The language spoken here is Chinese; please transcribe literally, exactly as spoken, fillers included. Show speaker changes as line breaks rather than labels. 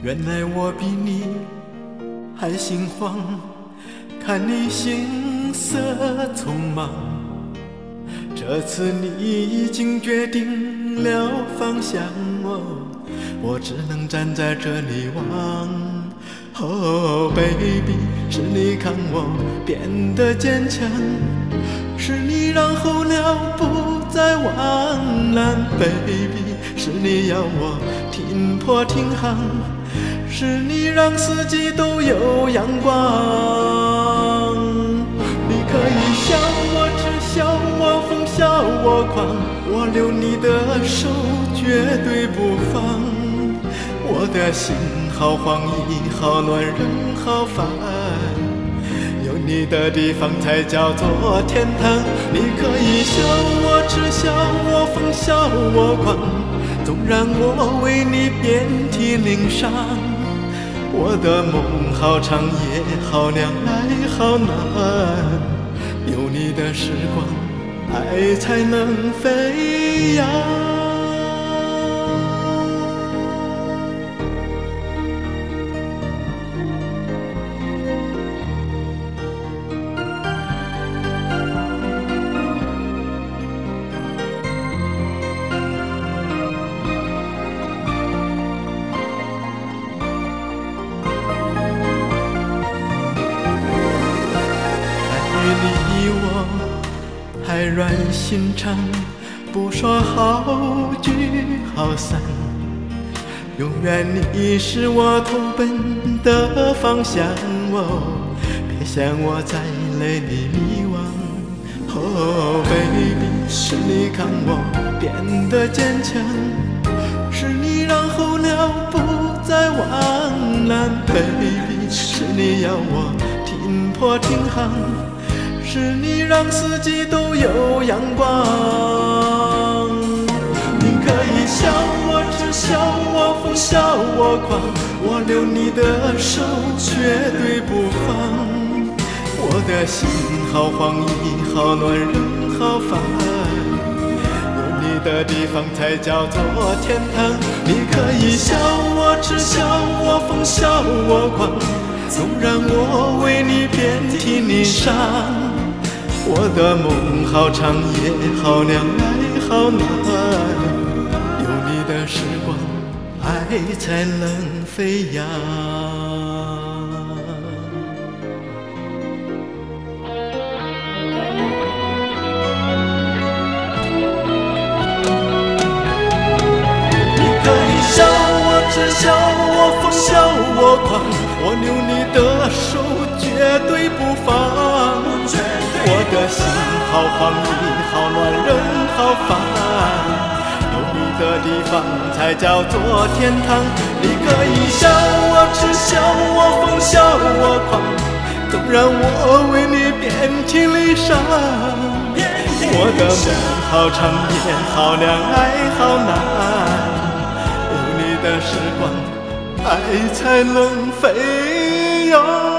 原来我比你还心慌，看你心色匆忙，这次你已经决定了方向哦，我只能站在这里望。Oh baby， 是你看我变得坚强，是你让候鸟不再汪蓝 baby， 是你要我停泊停航，是你让四季都有阳光。你可以笑我痴笑我疯笑我狂，我留你的手绝对不放，我的心好慌意好乱人好烦，有你的地方才叫做天堂。你可以笑我痴笑我疯笑我狂，纵然我为你遍体鳞伤，我的梦好长夜好凉爱好难，有你的时光爱才能飞扬。你我还软心肠，不说好聚好散，永远你是我投奔的方向哦，别想我在泪里迷惘。Oh baby， 是你看我变得坚强，是你让候鸟不再汪蓝 baby， 是你要我停泊停航，是你让四季都有阳光。你可以笑我痴笑我疯笑我狂，我留你的手绝对不放，我的心好慌意好乱人好烦，有你的地方才叫做天堂。你可以笑我痴笑我疯笑我狂，纵然我为你遍体鳞伤，我的梦好长夜好凉爱好难，有你的时光爱才能飞扬。你可以笑我痴笑我疯笑我狂，我留你的手绝对不放，我的心好慌意好乱人好烦，有你的地方才叫做天堂。你可以笑我痴笑我疯笑我狂，纵然我为你遍体鳞伤，我的梦好长夜好凉爱好难，有你的时光爱才能飞扬。